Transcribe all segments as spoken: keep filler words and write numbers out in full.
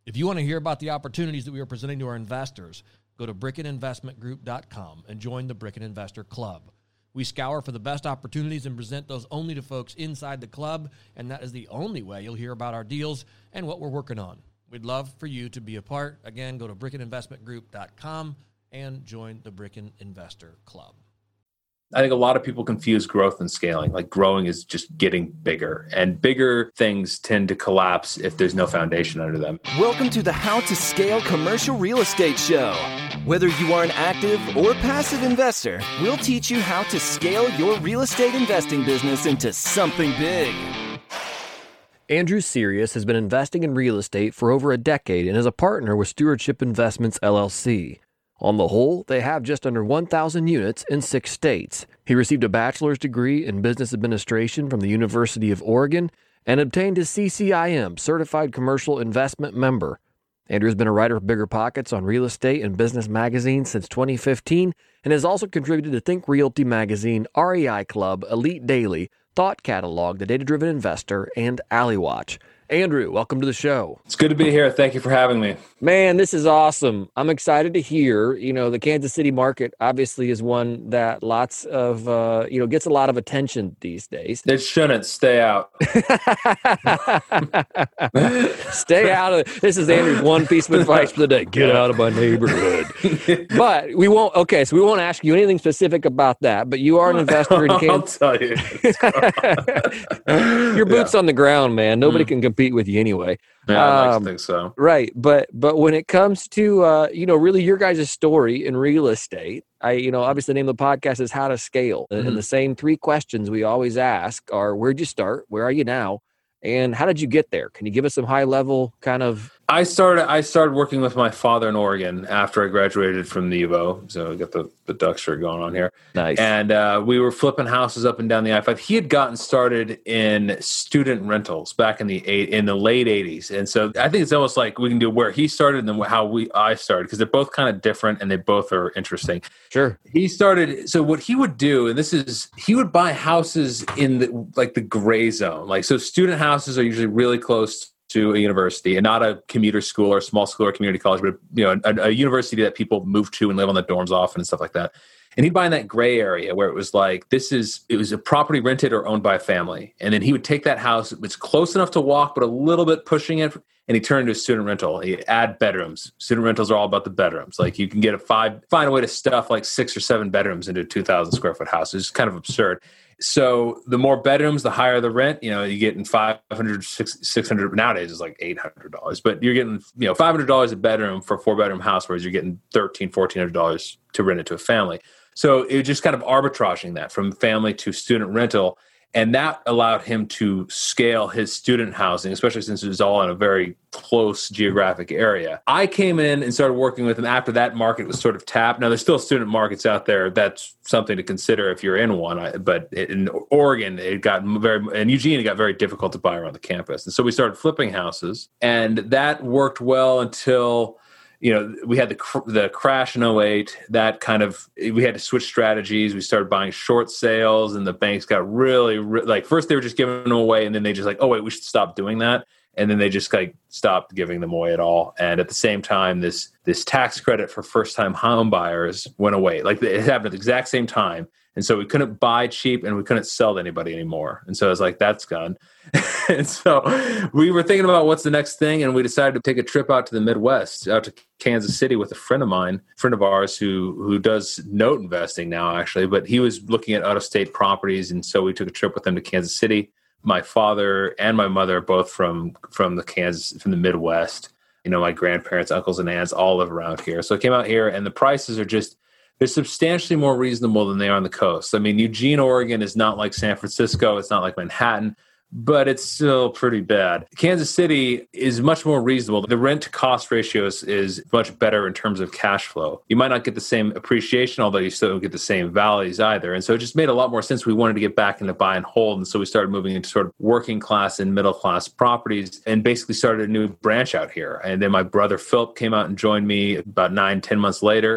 If you want to hear about the opportunities that we are presenting to our investors, go to bricken investment group dot com and join the Bricken Investor Club. We scour for the best opportunities and present those only to folks inside the club, and that is the only way you'll hear about our deals and what we're working on. We'd love for you to be a part. Again, go to bricken investment group dot com and join the Bricken Investor Club. I think a lot of people confuse growth and scaling. Like growing is just getting bigger, and bigger things tend to collapse if there's no foundation under them. Welcome to the How to Scale Commercial Real Estate Show. Whether you are an active or passive investor, we'll teach you how to scale your real estate investing business into something big. Andrew Sirius has been investing in real estate for over a decade and is a partner with Stewardship Investments, L L C. On the whole, they have just under one thousand units in six states. He received a bachelor's degree in business administration from the University of Oregon and obtained his C C I M, Certified Commercial Investment Member. Andrew has been a writer for Bigger Pockets on real estate and business magazines since twenty fifteen and has also contributed to Think Realty Magazine, R E I Club, Elite Daily, Thought Catalog, The Data Driven Investor, and Alley Watch. Andrew, welcome to the show. It's good to be here. Thank you for having me. Man, this is awesome. I'm excited to hear, you know, the Kansas City market obviously is one that lots of, uh, you know, gets a lot of attention these days. It shouldn't. Stay out. Stay out of it. This is Andrew's one piece of advice for the day. Get out of my neighborhood. But we won't, okay, so we won't ask you anything specific about that, but you are an investor in Kansas. I'll tell you. Your boots yeah. on the ground, man. Nobody mm. can compete with you anyway. Yeah, I like um, to think so. Right. But but when it comes to, uh, you know, really your guys' story in real estate, I, you know, obviously the name of the podcast is How to Scale. Mm-hmm. And the same three questions we always ask are, where'd you start? Where are you now? And how did you get there? Can you give us some high level kind of? I started I started working with my father in Oregon after I graduated from the U of O. So I got the, the duck shirt going on here. Nice. And uh, we were flipping houses up and down the I five. He had gotten started in student rentals back in the eight, in the late eighties. And so I think it's almost like we can do where he started and then how we I started, because they're both kind of different and they both are interesting. Sure. He started, so what he would do, and this is, he would buy houses in the like the gray zone. Like, so student houses are usually really close to a university, and not a commuter school or a small school or community college, but you know, a, a university that people move to and live on the dorms often and stuff like that. And he'd buy in that gray area where it was like, this is, it was a property rented or owned by a family. And then he would take that house, it's close enough to walk, but a little bit pushing it, and he turned it into a student rental. He add bedrooms. Student rentals are all about the bedrooms. Like you can get a five, find a way to stuff like six or seven bedrooms into a two thousand square foot house. It's kind of absurd. So the more bedrooms, the higher the rent. You know, you get in five hundred, six hundred, nowadays it's like eight hundred dollars, but you're getting, you know, five hundred dollars a bedroom for a four bedroom house, whereas you're getting thirteen hundred, fourteen hundred dollars to rent it to a family. So it was just kind of arbitraging that from family to student rental. And that allowed him to scale his student housing, especially since it was all in a very close geographic area. I came in and started working with him after that market was sort of tapped. Now, there's still student markets out there. That's something to consider if you're in one. But in Oregon, it got very, and Eugene, it got very difficult to buy around the campus. And so we started flipping houses. And that worked well until, you know, we had the cr- the crash in oh eight. That kind of, we had to switch strategies. We started buying short sales, and the banks got really, re- like, first they were just giving them away, and then they just like, oh wait, we should stop doing that. And then they just like stopped giving them away at all. And at the same time, this this tax credit for first time home buyers went away. Like it happened at the exact same time. And so we couldn't buy cheap and we couldn't sell to anybody anymore. And so I was like, that's gone. And so we were thinking about what's the next thing. And we decided to take a trip out to the Midwest, out to Kansas City with a friend of mine, a friend of ours who who does note investing now, actually. But he was looking at out-of-state properties. And so we took a trip with him to Kansas City. My father and my mother are both from, from the Kansas, from the Midwest. You know, my grandparents, uncles, and aunts all live around here. So I came out here, and the prices are just, they're substantially more reasonable than they are on the coast. I mean, Eugene, Oregon is not like San Francisco. It's not like Manhattan, but it's still pretty bad. Kansas City is much more reasonable. The rent to cost ratio is, is much better in terms of cash flow. You might not get the same appreciation, although you still don't get the same values either. And so it just made a lot more sense. We wanted to get back into buy and hold. And so we started moving into sort of working class and middle class properties and basically started a new branch out here. And then my brother Philip came out and joined me about nine, ten months later.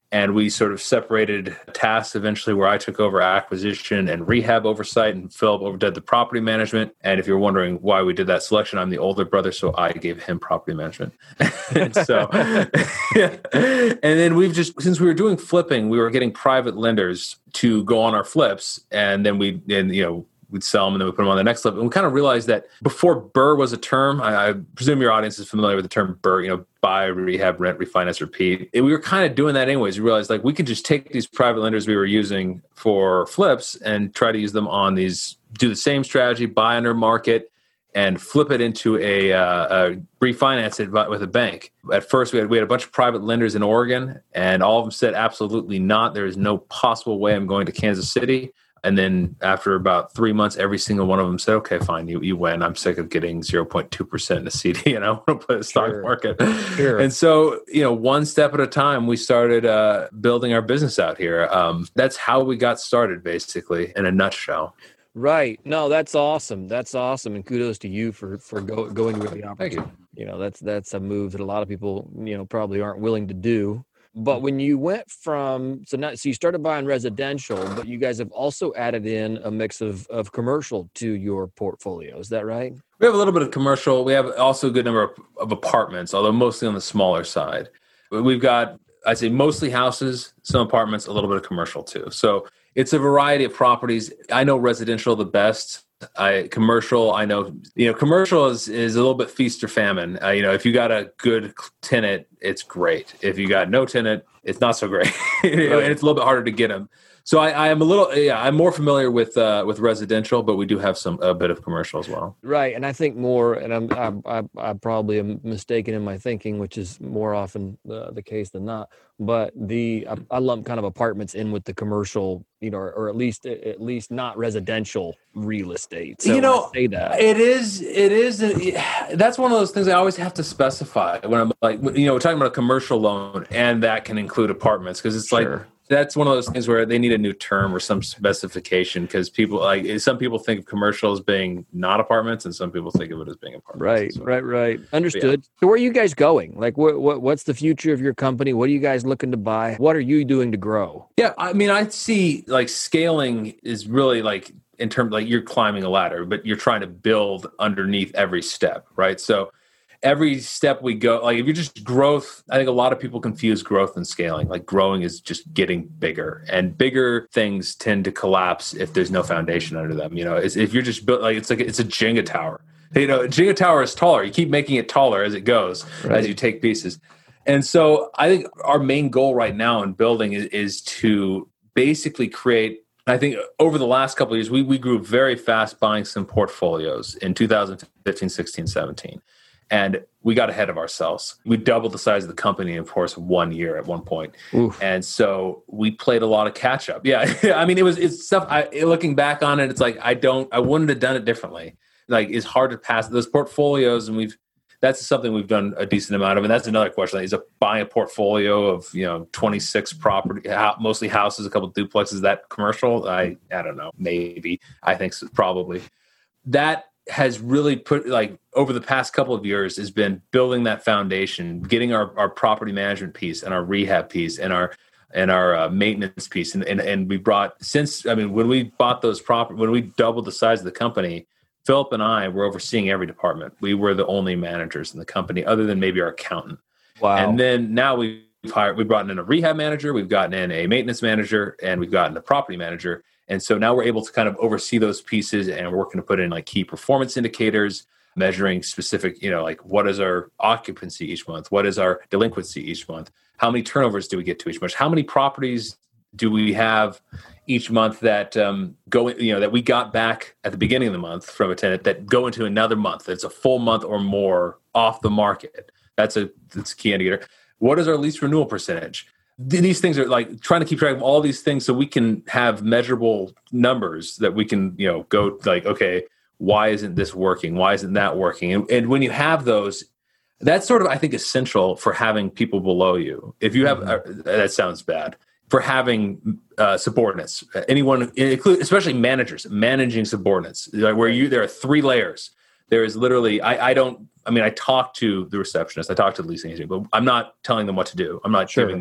And we sort of separated tasks eventually where I took over acquisition and rehab oversight and Philip overdid the property management. And if you're wondering why we did that selection, I'm the older brother, so I gave him property management. and so, yeah. And then we've just, since we were doing flipping, we were getting private lenders to go on our flips. And then we, and you know, we'd sell them and then we put them on the next flip. And we kind of realized that before B R R R was a term, I, I presume your audience is familiar with the term B R R R, you know, buy, rehab, rent, refinance, repeat. And we were kind of doing that anyways. We realized like we could just take these private lenders we were using for flips and try to use them on these, do the same strategy, buy under market and flip it into a, uh, a refinance it with a bank. At first, we had we had a bunch of private lenders in Oregon, and all of them said absolutely not. There is no possible way I'm going to Kansas City. And then after about three months, every single one of them said, okay, fine, you, you win. I'm sick of getting zero point two percent in a C D and I want to play the stock Sure. market. Sure. And so, you know, one step at a time, we started uh, building our business out here. Um, that's how we got started, basically, in a nutshell. Right. No, that's awesome. That's awesome. And kudos to you for, for go, going with the opportunity. Thank you. You know, that's, that's a move that a lot of people, you know, probably aren't willing to do. But when you went from, so now, so you started buying residential, but you guys have also added in a mix of, of commercial to your portfolio. Is that right? We have a little bit of commercial. We have also a good number of, of apartments, although mostly on the smaller side. We've got, I'd say, mostly houses, some apartments, a little bit of commercial too. So it's a variety of properties. I know residential the best. I commercial, I know, you know, commercial is, is a little bit feast or famine. Uh, you know, if you got a good tenant, it's great. If you got no tenant, it's not so great. you know, and it's a little bit harder to get them. So I, I am a little, yeah, I'm more familiar with uh, with residential, but we do have some a bit of commercial as well. Right, and I think more, and I'm I, I, I probably am mistaken in my thinking, which is more often uh, the case than not. But the I, I lump kind of apartments in with the commercial, you know, or, or at least at least not residential real estate. So you know, I say that it is it is that's one of those things I always have to specify when I'm like, you know, we're talking about a commercial loan, and that can include apartments because it's Sure. like. That's one of those things where they need a new term or some specification because people like some people think of commercial as being not apartments and some people think of it as being apartments. Right, so, right, right. Understood. So where are you guys going? Like, what, what, what's the future of your company? What are you guys looking to buy? What are you doing to grow? Yeah, I mean, I see like scaling is really like in terms like you're climbing a ladder, but you're trying to build underneath every step, right? So every step we go, like if you're just growth, I think a lot of people confuse growth and scaling. Like growing is just getting bigger, and bigger things tend to collapse if there's no foundation under them. You know, it's, if you're just built like it's like it's a Jenga tower. You know, a Jenga tower is taller. You keep making it taller as it goes, Right. as you take pieces. And so I think our main goal right now in building is, is to basically create. I think over the last couple of years, we we grew very fast buying some portfolios in two thousand fifteen, sixteen, seventeen. And we got ahead of ourselves. We doubled the size of the company in, of course, one year at one point. Oof. And so we played a lot of catch up. Yeah. I mean, it was, it's stuff I, looking back on it, it's like, I don't, I wouldn't have done it differently. Like it's hard to pass those portfolios. And we've, that's something we've done a decent amount of. And that's another question is a buy a portfolio of, you know, twenty-six property, mostly houses, a couple of duplexes. Is that commercial? I, I don't know. Maybe. I think so, probably. That has really put like over the past couple of years has been building that foundation, getting our, our property management piece and our rehab piece and our and our uh, maintenance piece. And, and and we brought since, I mean, when we bought those property, when we doubled the size of the company, Philip and I were overseeing every department. We were the only managers in the company other than maybe our accountant. Wow. And then now we've hired, we've brought in a rehab manager, we've gotten in a maintenance manager, and we've gotten a property manager. And so now we're able to kind of oversee those pieces, and we're working to put in like key performance indicators, measuring specific, you know, like what is our occupancy each month? What is our delinquency each month? How many turnovers do we get to each month? How many properties do we have each month that um, go, you know, that we got back at the beginning of the month from a tenant that go into another month that's a full month or more off the market? That's a, that's a key indicator. What is our lease renewal percentage? These things are like trying to keep track of all these things so we can have measurable numbers that we can, you know, go like, okay, why isn't this working? Why isn't that working? And, and when you have those, that's sort of, I think, essential for having people below you. If you have, mm-hmm. uh, that sounds bad, for having uh, subordinates, anyone, include, especially managers, managing subordinates, like where you, there are three layers. There is literally, I, I don't, I mean, I talk to the receptionist, I talk to the leasing agent, but I'm not telling them what to do. I'm not Sure. giving them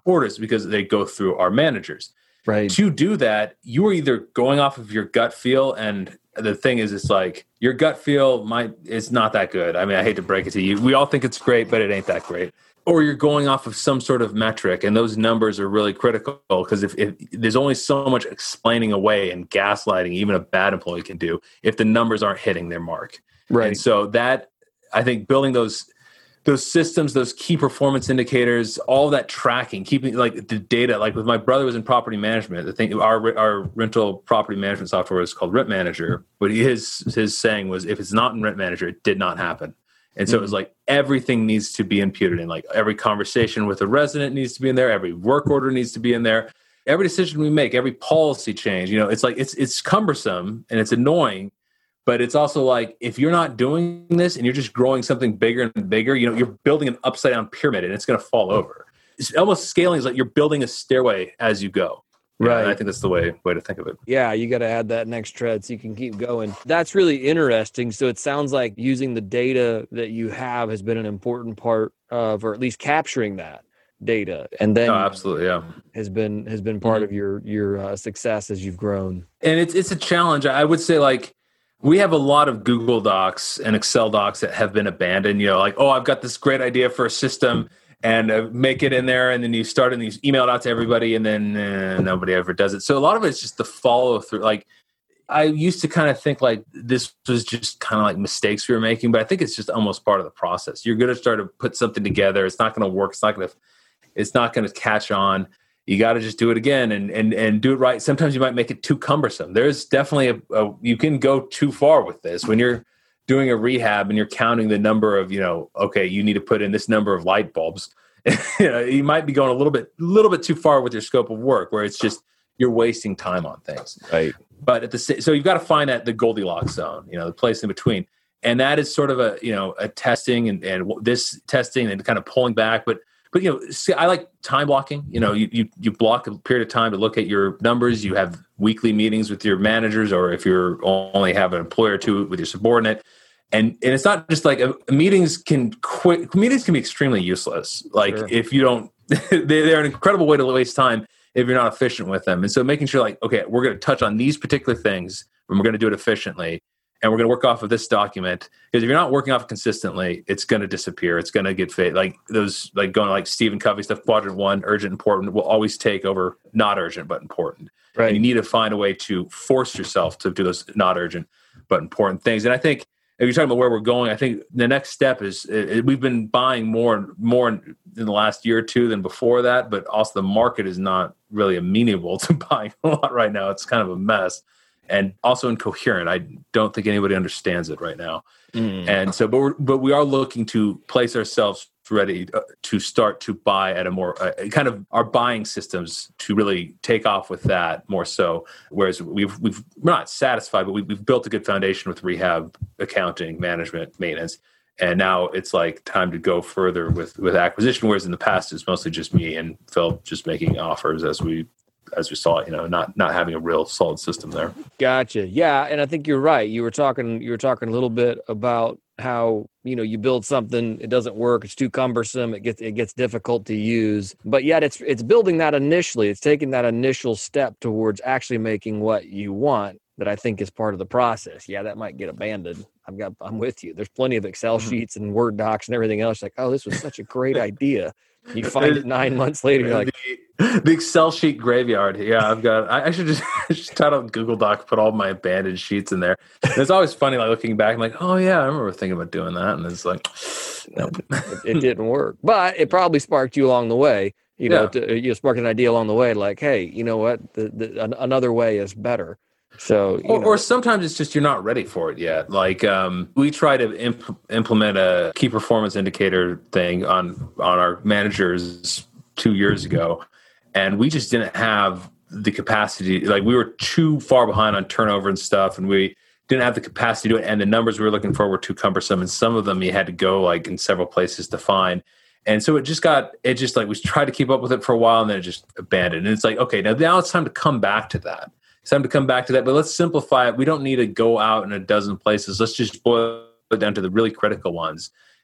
orders because they go through our managers. Right. To do that, you are either going off of your gut feel, and the thing is, it's like your gut feel might is not that good. I mean, I hate to break it to you. We all think it's great, but it ain't that great. Or you're going off of some sort of metric, and those numbers are really critical because if, if there's only so much explaining away and gaslighting even a bad employee can do if the numbers aren't hitting their mark. Right. And so that, I think building those those systems, those key performance indicators, all that tracking, keeping like the data, like with my brother was in property management, the thing, our, our rental property management software is called Rent Manager. But his, his saying was, if it's not in Rent Manager, it did not happen. And so mm-hmm. it was like, everything needs to be imputed in, like every conversation with a resident needs to be in there. Every work order needs to be in there. Every decision we make, every policy change, you know, it's like, it's, it's cumbersome and it's annoying. But it's also like, if you're not doing this and you're just growing something bigger and bigger, you know, you're building an upside down pyramid and it's going to fall over. It's almost scaling is like you're building a stairway as you go. Right. And I think that's the way, way to think of it. Yeah. You got to add that next tread so you can keep going. That's really interesting. So it sounds like using the data that you have has been an important part of, or at least capturing that data. And then oh, absolutely. Yeah. has been, has been part mm-hmm. of your, your uh, success as you've grown. And it's, it's a challenge. I would say like, we have a lot of Google Docs and Excel docs that have been abandoned, you know, like, oh, I've got this great idea for a system and uh, make it in there. And then you start and you email it out to everybody and then uh, nobody ever does it. So a lot of it's just the follow through. Like I used to kind of think like this was just kind of like mistakes we were making, but I think it's just almost part of the process. You're going to start to put something together. It's not going to work. It's not going to, it's not going to catch on. You got to just do it again and, and, and do it right. Sometimes you might make it too cumbersome. There's definitely a, a, you can go too far with this when you're doing a rehab and you're counting the number of, you know, okay, you need to put in this number of light bulbs. you know, you might be going a little bit, little bit too far with your scope of work where it's just, you're wasting time on things. Right. But at the so you've got to find that the Goldilocks zone, you know, the place in between. And that is sort of a, you know, a testing and, and this testing and kind of pulling back. But But, you know, see, I like time blocking. You know, you, you you block a period of time to look at your numbers. You have weekly meetings with your managers, or if you're only have an employer or two with your subordinate. And and it's not just like a, meetings can quit. Meetings can be extremely useless. Like sure. if you don't, they, they're an incredible way to waste time if you're not efficient with them. And so making sure like, okay, we're going to touch on these particular things and we're going to do it efficiently. And we're going to work off of this document because if you're not working off it consistently, it's going to disappear. It's going to get fade. Like those, like going like Stephen Covey stuff, quadrant one, urgent, important will always take over not urgent, but important. Right. And you need to find a way to force yourself to do those not urgent, but important things. And I think if you're talking about where we're going, I think the next step is it, we've been buying more and more in, in the last year or two than before that, but also the market is not really amenable to buying a lot right now. It's kind of a mess. And also incoherent. I don't think anybody understands it right now. Mm. And so, but we're, but we are looking to place ourselves ready to start to buy at a more uh, kind of our buying systems to really take off with that more so. Whereas we've we've we're not satisfied, but we've, we've built a good foundation with rehab, accounting, management, maintenance, and now it's like time to go further with with acquisition. Whereas in the past, it's mostly just me and Phil just making offers as we. as we saw it, you know, not, not having a real solid system there. Gotcha. Yeah. And I think you're right. You were talking, you were talking a little bit about how, you know, you build something, it doesn't work. It's too cumbersome. It gets, it gets difficult to use, but yet it's, it's building that initially. It's taking that initial step towards actually making what you want that I think is part of the process. Yeah. That might get abandoned. I've got, I'm with you. There's plenty of Excel sheets and Word docs and everything else. Like, oh, this was such a great idea. You find it nine months later. You're like, the, the Excel sheet graveyard. Yeah, I've got. I, I should just just title up Google Doc, put all my abandoned sheets in there. And it's always funny, like looking back. I'm like, oh yeah, I remember thinking about doing that, and it's like, nope. it, it didn't work. But it probably sparked you along the way. You know, yeah. to, you sparked an idea along the way. Like, hey, you know what? The, the, an, another way is better. So, you or, know. or sometimes it's just you're not ready for it yet. Like um, we try to imp- implement a key performance indicator thing on on our managers two years ago, and we just didn't have the capacity. Like we were too far behind on turnover and stuff, and we didn't have the capacity to do it. And the numbers we were looking for were too cumbersome, and some of them you had to go like in several places to find. And so it just got it just like we tried to keep up with it for a while, and then it just abandoned. And it's like, okay, now now it's time to come back to that. It's time to come back to that, but let's simplify it. We don't need to go out in a dozen places. Let's just boil it down to the really critical ones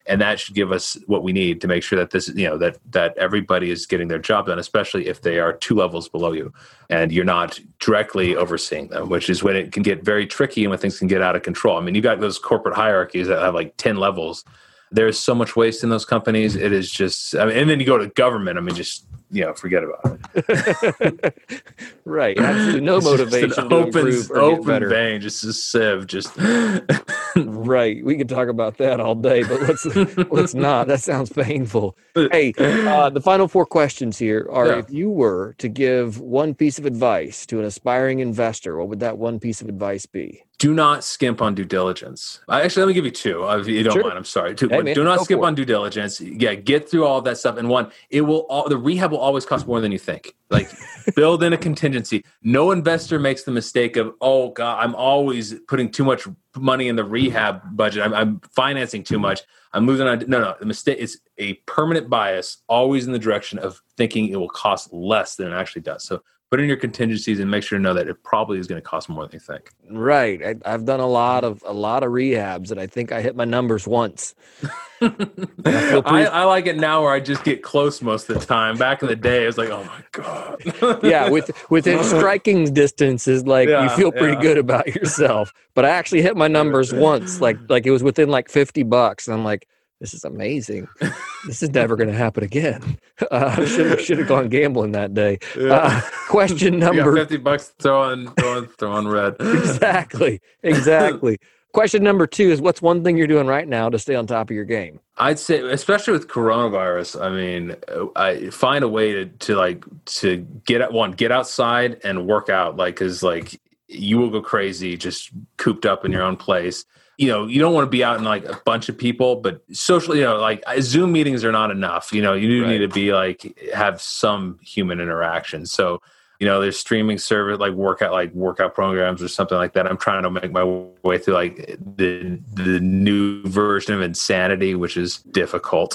And that should give us what we need to make sure that this, you know, that that everybody is getting their job done, especially if they are two levels below you and you're not directly overseeing them, which is when it can get very tricky and when things can get out of control. I mean, you've got those corporate hierarchies that have like ten levels. There's so much waste in those companies. It is just, I mean, and then you go to government. I mean, just, you know, forget about it. Right. Absolutely no motivation to open, improve or open get better. vein, just a sieve, just. Right. We could talk about that all day, but let's let's not. That sounds painful. Hey, uh, the final four questions here are: Yeah. if you were to give one piece of advice to an aspiring investor, what would that one piece of advice be? Do not skimp on due diligence. I, actually, let me give you two, if you don't Sure. mind. I'm sorry. Two, Hey, but man, do not go skip for it. on due diligence. Yeah, get through all of that stuff. And one, it will all, the rehab will always cost more than you think. Like, build in a contingency. No investor makes the mistake of, oh God, I'm always putting too much money in the rehab budget. I'm, I'm financing too much. I'm losing on. No, no. The mistake is a permanent bias, always in the direction of thinking it will cost less than it actually does. So put in your contingencies and make sure to know that it probably is going to cost more than you think. Right. I, I've done a lot of a lot of rehabs, and I think I hit my numbers once. I feel I, pretty- I like it now where I just get close most of the time. Back in the day, it was like, oh my God. yeah, with within striking distance is like you Yeah, feel pretty yeah. good about yourself. But I actually hit my numbers once, like like it was within like fifty bucks, and I'm like, this is amazing. This is never going to happen again. Uh, should should have gone gambling that day. Uh, question You got number fifty bucks throwing, throwing, throwing red. exactly exactly. Question number two is, what's one thing you're doing right now to stay on top of your game? I'd say, especially with coronavirus, I mean, I find a way to, to like, to get at one, get outside and work out. Like, cause like you will go crazy just cooped up in your own place. You know, you don't want to be out in like a bunch of people, but socially, you know, like Zoom meetings are not enough. You know, you do Right. need to be like, have some human interaction. So, you know, there's streaming service, like workout, like workout programs or something like that. I'm trying to make my way through like the the new version of Insanity, which is difficult.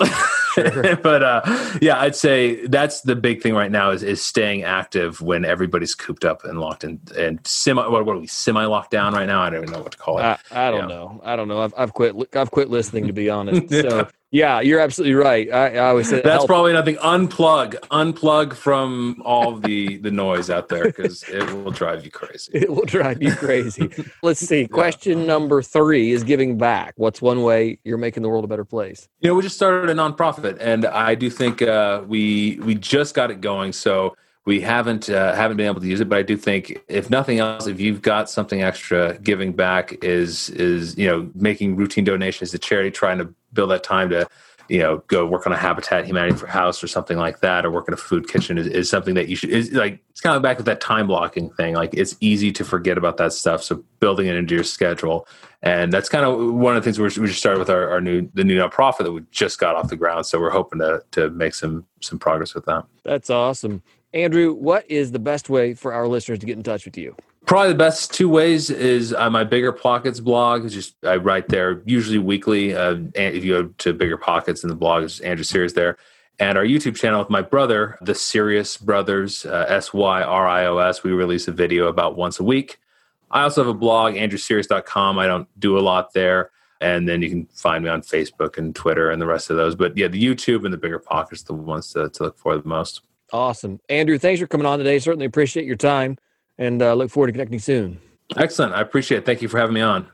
But uh, yeah, I'd say that's the big thing right now is is staying active when everybody's cooped up and locked in and semi. What, what are we semi locked down right now? I don't even know what to call it. I, I don't Yeah. know. I don't know. I've I've quit. I've quit listening, to be honest. So yeah, you're absolutely right. I, I always say That's help- probably nothing. Unplug, unplug from all the the noise out there because it will drive you crazy. It will drive you crazy. Let's see. Question number three is giving back. What's one way you're making the world a better place? You know, we just started a nonprofit, and I do think uh, we we just got it going. So we haven't uh, haven't been able to use it, but I do think, if nothing else, if you've got something extra, giving back is is you know making routine donations to charity, trying to build that time to you know go work on a Habitat Humanity for House or something like that, or work in a food kitchen is, is something that you should. Is like it's kind of back with that time blocking thing. Like it's easy to forget about that stuff, so building it into your schedule. And that's kind of one of the things we're, we just started with our, our new the new nonprofit that we just got off the ground. So we're hoping to to make some some progress with that. That's awesome. Andrew, what is the best way for our listeners to get in touch with you? Probably the best two ways is uh, my Bigger Pockets blog. It's just I write there usually weekly. Uh, and if you go to Bigger Pockets in the blog, it's Andrew Sirius there. And our YouTube channel with my brother, the Sirius Brothers, uh, S Y R I O S. We release a video about once a week. I also have a blog, andrew sirius dot com. I don't do a lot there. And then you can find me on Facebook and Twitter and the rest of those. But yeah, the YouTube and the Bigger Pockets are the ones to, to look for the most. Awesome. Andrew, thanks for coming on today. Certainly appreciate your time, and uh, look forward to connecting soon. Excellent. I appreciate it. Thank you for having me on.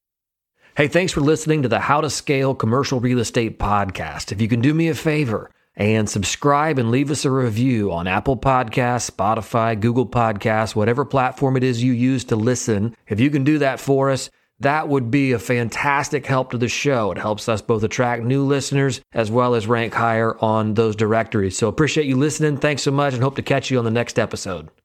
Hey, thanks for listening to the How to Scale Commercial Real Estate podcast. If you can do me a favor and subscribe and leave us a review on Apple Podcasts, Spotify, Google Podcasts, whatever platform it is you use to listen, if you can do that for us, that would be a fantastic help to the show. It helps us both attract new listeners as well as rank higher on those directories. So appreciate you listening. Thanks so much, and hope to catch you on the next episode.